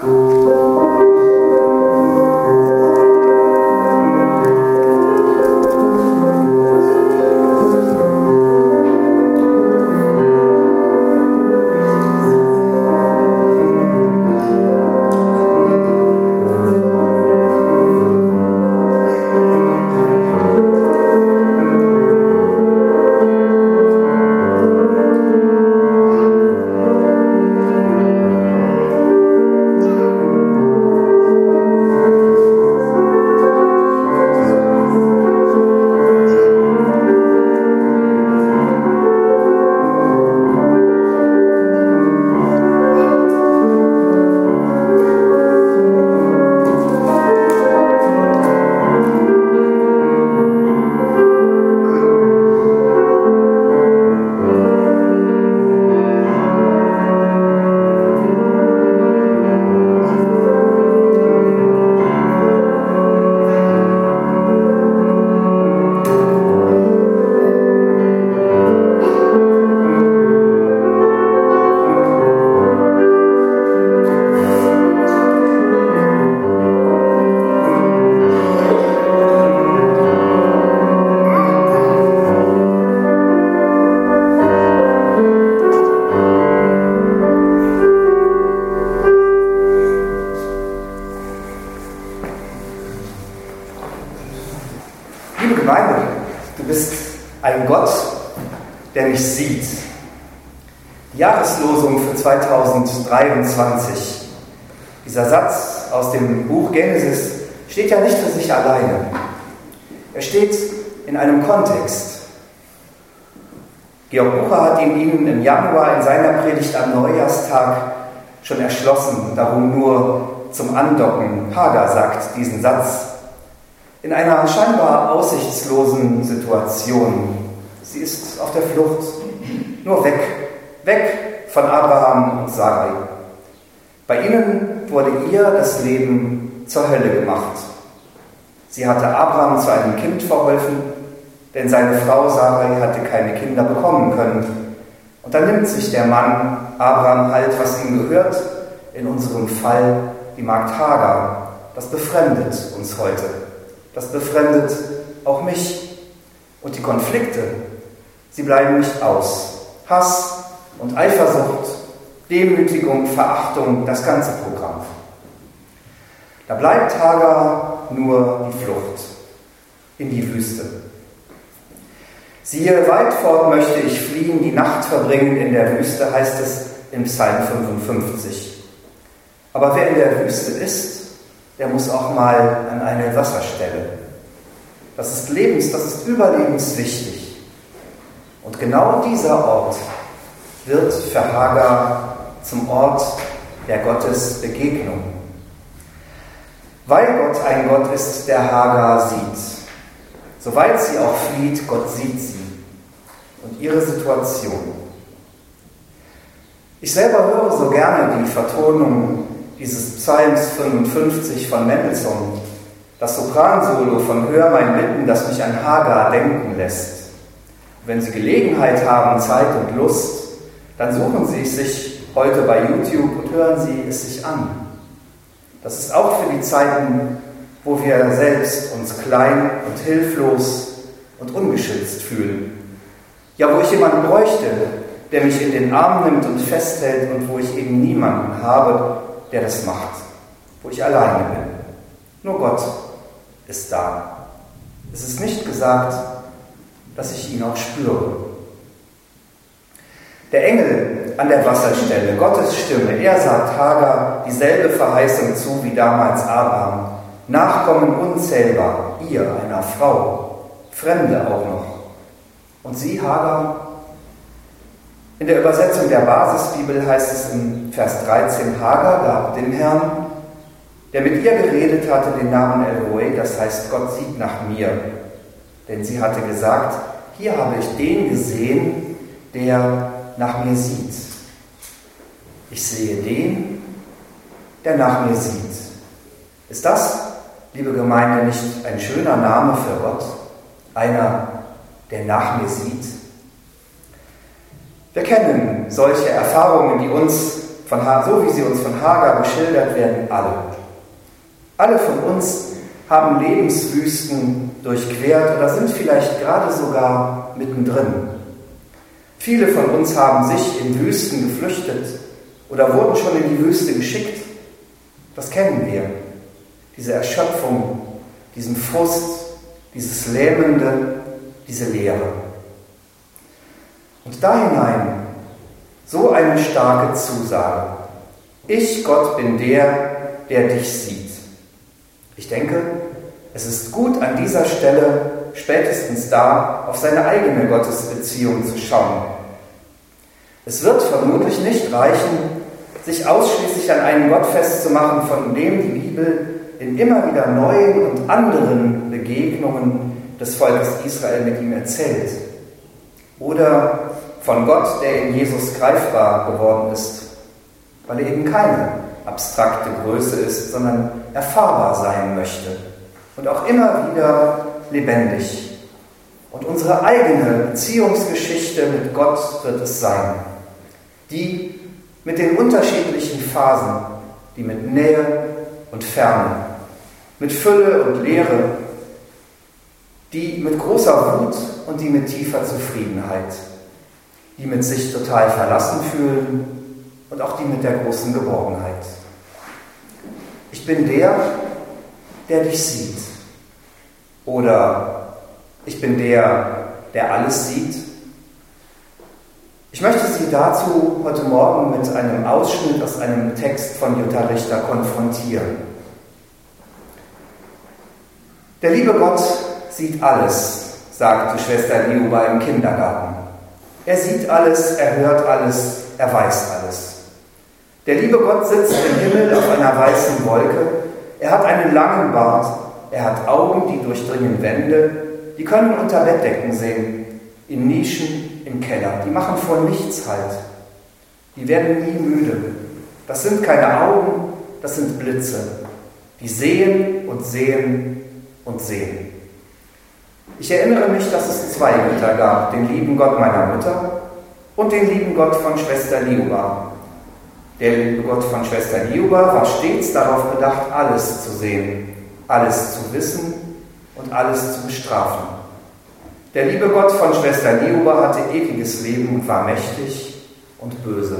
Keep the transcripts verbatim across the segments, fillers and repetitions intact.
zweitausenddreiundzwanzig. Dieser Satz aus dem Buch Genesis steht ja nicht für sich alleine. Er steht in einem Kontext. Georg Bucher hat ihn Ihnen im Januar in seiner Predigt am Neujahrstag schon erschlossen, darum nur zum Andocken. Hagar sagt diesen Satz in einer scheinbar aussichtslosen Situation. Sie ist auf der Flucht, nur weg, weg von Abraham und Sarai. Bei ihnen wurde ihr das Leben zur Hölle gemacht. Sie hatte Abraham zu einem Kind verholfen, denn seine Frau Sarai hatte keine Kinder bekommen können. Und dann nimmt sich der Mann Abraham halt, was ihm gehört, in unserem Fall die Magd Hagar. Das befremdet uns heute. Das befremdet auch mich. Und die Konflikte, sie bleiben nicht aus. Hass und Eifersucht, Demütigung, Verachtung, das ganze Programm. Da bleibt Hagar nur die Flucht in die Wüste. Siehe, weit fort möchte ich fliehen, die Nacht verbringen in der Wüste, heißt es im Psalm fünfundfünfzig. Aber wer in der Wüste ist, der muss auch mal an eine Wasserstelle. Das ist lebens-, das ist überlebenswichtig. Und genau dieser Ort wird für Hagar zum Ort der Gottesbegegnung. Weil Gott ein Gott ist, der Hagar sieht. Soweit sie auch flieht, Gott sieht sie und ihre Situation. Ich selber höre so gerne die Vertonung dieses Psalms fünfundfünfzig von Mendelssohn, das Sopransolo von Hör mein Bitten, das mich an Hagar denken lässt. Wenn Sie Gelegenheit haben, Zeit und Lust, dann suchen Sie es sich heute bei YouTube und hören Sie es sich an. Das ist auch für die Zeiten, wo wir selbst uns klein und hilflos und ungeschützt fühlen. Ja, wo ich jemanden bräuchte, der mich in den Arm nimmt und festhält und wo ich eben niemanden habe, der das macht. Wo ich alleine bin. Nur Gott ist da. Es ist nicht gesagt, dass ich ihn auch spüre. Der Engel an der Wasserstelle, Gottes Stimme, er sagt Hagar dieselbe Verheißung zu wie damals Abraham. Nachkommen unzählbar, ihr, einer Frau, Fremde auch noch. Und sie, Hagar? In der Übersetzung der Basisbibel heißt es in Vers dreizehn, Hagar gab dem Herrn, der mit ihr geredet hatte, den Namen El-Roi, das heißt, Gott sieht nach mir. Denn sie hatte gesagt, hier habe ich den gesehen, der nach mir sieht. Ich sehe den, der nach mir sieht. Ist das, liebe Gemeinde, nicht ein schöner Name für Gott? Einer, der nach mir sieht? Wir kennen solche Erfahrungen, die uns von, so wie sie uns von Hagar geschildert werden, alle. Alle von uns haben Lebenswüsten durchquert oder sind vielleicht gerade sogar mittendrin. Viele von uns haben sich in Wüsten geflüchtet oder wurden schon in die Wüste geschickt. Das kennen wir. Diese Erschöpfung, diesen Frust, dieses Lähmende, diese Leere. Und da hinein so eine starke Zusage. Ich, Gott, bin der, der dich sieht. Ich denke, es ist gut, an dieser Stelle spätestens da auf seine eigene Gottesbeziehung zu schauen. Es wird vermutlich nicht reichen, sich ausschließlich an einen Gott festzumachen, von dem die Bibel in immer wieder neuen und anderen Begegnungen des Volkes Israel mit ihm erzählt. Oder von Gott, der in Jesus greifbar geworden ist, weil er eben keine abstrakte Größe ist, sondern erfahrbar sein möchte und auch immer wieder lebendig. Und unsere eigene Beziehungsgeschichte mit Gott wird es sein, die mit den unterschiedlichen Phasen, die mit Nähe und Ferne, mit Fülle und Leere, die mit großer Wut und die mit tiefer Zufriedenheit, die mit sich total verlassen fühlen und auch die mit der großen Geborgenheit. Ich bin der, der dich sieht. Oder ich bin der, der alles sieht. Ich möchte Sie dazu heute Morgen mit einem Ausschnitt aus einem Text von Jutta Richter konfrontieren. Der liebe Gott sieht alles, sagte Schwester Liuba im Kindergarten. Er sieht alles, er hört alles, er weiß alles. Der liebe Gott sitzt im Himmel auf einer weißen Wolke. Er hat einen langen Bart. Er hat Augen, die durchdringen Wände. Die können unter Bettdecken sehen, in Nischen, im Keller. Die machen vor nichts Halt. Die werden nie müde. Das sind keine Augen, das sind Blitze. Die sehen und sehen und sehen. Ich erinnere mich, dass es zwei Götter gab, den lieben Gott meiner Mutter und den lieben Gott von Schwester Liuba. Der liebe Gott von Schwester Liuba war stets darauf bedacht, alles zu sehen, alles zu wissen und alles zu bestrafen. Der liebe Gott von Schwester Liuba hatte ewiges Leben und war mächtig und böse.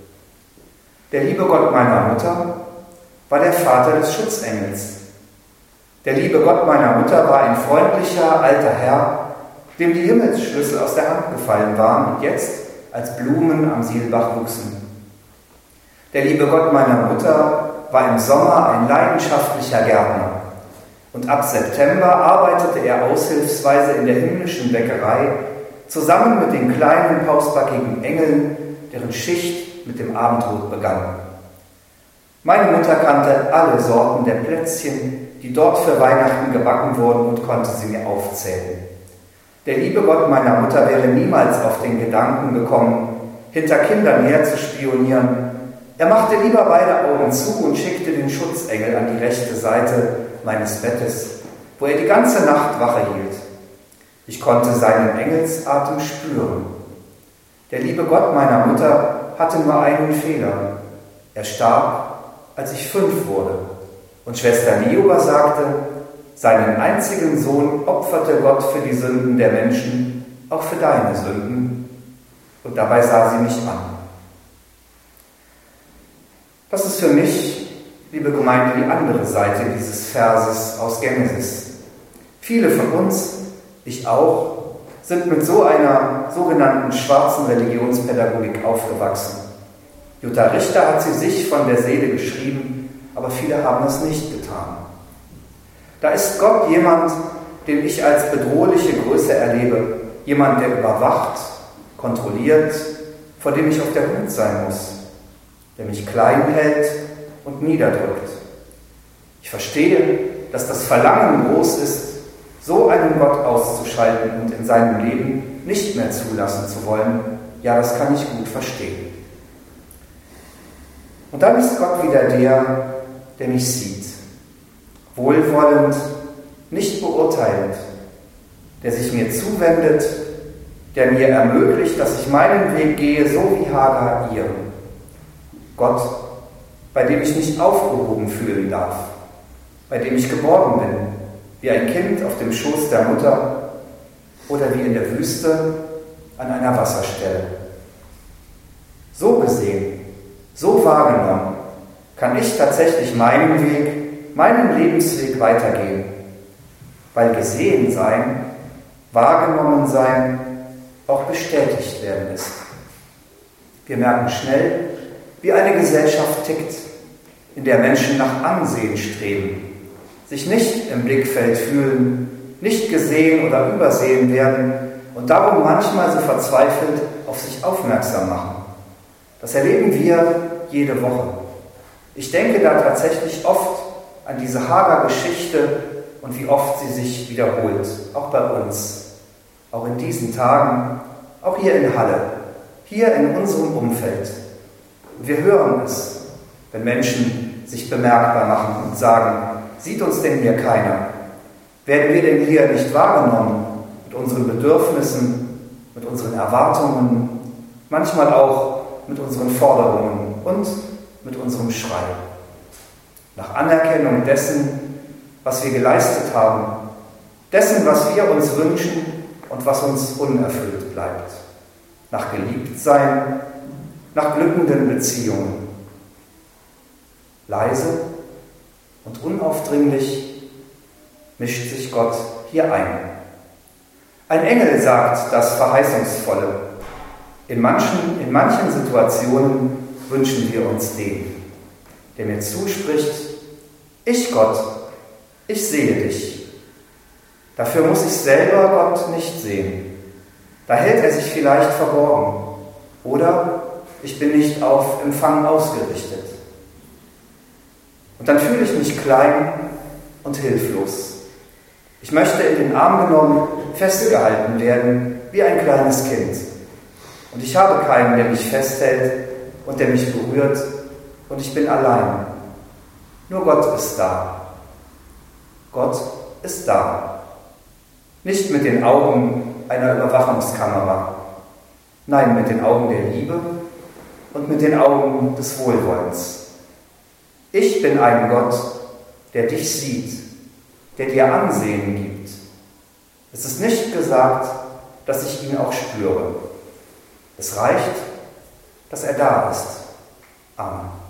Der liebe Gott meiner Mutter war der Vater des Schutzengels. Der liebe Gott meiner Mutter war ein freundlicher alter Herr, dem die Himmelsschlüssel aus der Hand gefallen waren und jetzt als Blumen am Sielbach wuchsen. Der liebe Gott meiner Mutter war im Sommer ein leidenschaftlicher Gärtner und ab September arbeitete er aushilfsweise in der himmlischen Bäckerei zusammen mit den kleinen pausbackigen Engeln, deren Schicht mit dem Abendrot begann. Meine Mutter kannte alle Sorten der Plätzchen, die dort für Weihnachten gebacken wurden, und konnte sie mir aufzählen. Der liebe Gott meiner Mutter wäre niemals auf den Gedanken gekommen, hinter Kindern herzuspionieren. Er machte lieber beide Augen zu und schickte den Schutzengel an die rechte Seite meines Bettes, wo er die ganze Nacht Wache hielt. Ich konnte seinen Engelsatem spüren. Der liebe Gott meiner Mutter hatte nur einen Fehler. Er starb, als ich fünf wurde. Und Schwester Liuba sagte, seinen einzigen Sohn opferte Gott für die Sünden der Menschen, auch für deine Sünden. Und dabei sah sie mich an. Das ist für mich, liebe Gemeinde, die andere Seite dieses Verses aus Genesis. Viele von uns, ich auch, sind mit so einer sogenannten schwarzen Religionspädagogik aufgewachsen. Jutta Richter hat sie sich von der Seele geschrieben, aber viele haben es nicht getan. Da ist Gott jemand, den ich als bedrohliche Größe erlebe, jemand, der überwacht, kontrolliert, vor dem ich auf der Hut sein muss, der mich klein hält und niederdrückt. Ich verstehe, dass das Verlangen groß ist, so einen Gott auszuschalten und in seinem Leben nicht mehr zulassen zu wollen. Ja, das kann ich gut verstehen. Und dann ist Gott wieder der, der mich sieht, wohlwollend, nicht beurteilend, der sich mir zuwendet, der mir ermöglicht, dass ich meinen Weg gehe, so wie Hagar ihren. Gott, bei dem ich mich aufgehoben fühlen darf, bei dem ich geborgen bin, wie ein Kind auf dem Schoß der Mutter oder wie in der Wüste an einer Wasserstelle. So gesehen, so wahrgenommen, kann ich tatsächlich meinen Weg, meinen Lebensweg weitergehen, weil gesehen sein, wahrgenommen sein, auch bestätigt werden ist. Wir merken schnell, wie eine Gesellschaft tickt, in der Menschen nach Ansehen streben, sich nicht im Blickfeld fühlen, nicht gesehen oder übersehen werden und darum manchmal so verzweifelt auf sich aufmerksam machen. Das erleben wir jede Woche. Ich denke da tatsächlich oft an diese Hagar-Geschichte und wie oft sie sich wiederholt, auch bei uns, auch in diesen Tagen, auch hier in Halle, hier in unserem Umfeld. Wir hören es, wenn Menschen sich bemerkbar machen und sagen, sieht uns denn hier keiner? Werden wir denn hier nicht wahrgenommen mit unseren Bedürfnissen, mit unseren Erwartungen, manchmal auch mit unseren Forderungen und mit unserem Schrei? Nach Anerkennung dessen, was wir geleistet haben, dessen, was wir uns wünschen und was uns unerfüllt bleibt. Nach Geliebtsein, nach glückenden Beziehungen. Leise und unaufdringlich mischt sich Gott hier ein. Ein Engel sagt das Verheißungsvolle. In manchen, in manchen Situationen wünschen wir uns den, der mir zuspricht, ich Gott, ich sehe dich. Dafür muss ich selber Gott nicht sehen. Da hält er sich vielleicht verborgen. Oder ich bin nicht auf Empfang ausgerichtet. Und dann fühle ich mich klein und hilflos. Ich möchte in den Arm genommen, festgehalten werden, wie ein kleines Kind. Und ich habe keinen, der mich festhält und der mich berührt, und ich bin allein. Nur Gott ist da. Gott ist da. Nicht mit den Augen einer Überwachungskamera. Nein, mit den Augen der Liebe und mit den Augen des Wohlwollens. Ich bin ein Gott, der dich sieht, der dir Ansehen gibt. Es ist nicht gesagt, dass ich ihn auch spüre. Es reicht, dass er da ist. Amen.